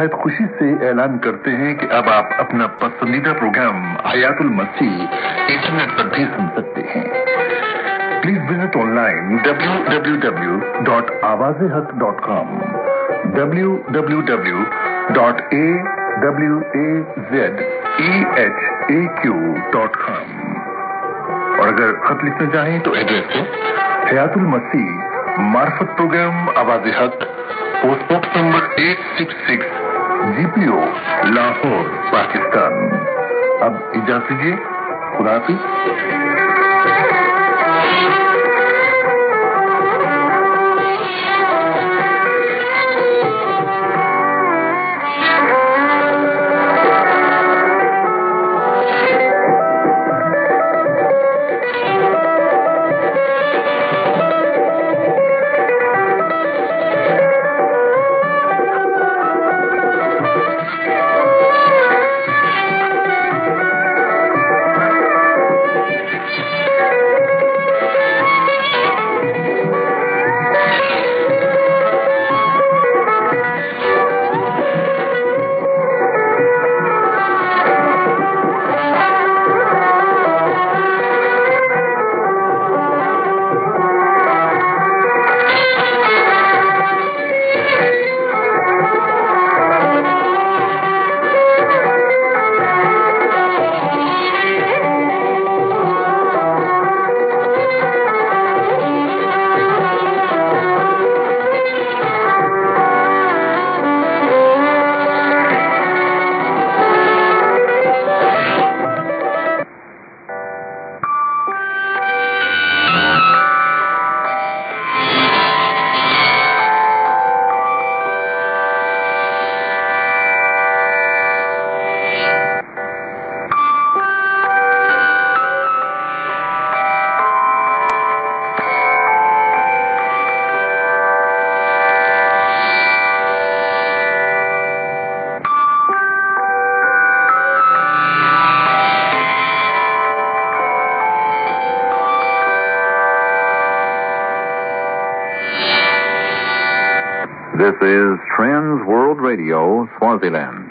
نہایت خوشی سے اعلان کرتے ہیں کہ اب آپ اپنا پسندیدہ پروگرام حیات المسیح انٹرنیٹ پر بھی سن سکتے ہیں. Please visit online www.awazehaq.com www.awazehaq.com. اور اگر خط لکھنا چاہیں تو ایڈریس ہے حیات المسیح معرفت پروگرام آواز حق, post box number 866 GPO Lahore Pakistan. اب اجازت دیجیے, خدا حافظ. This is Trans World Radio, Swaziland.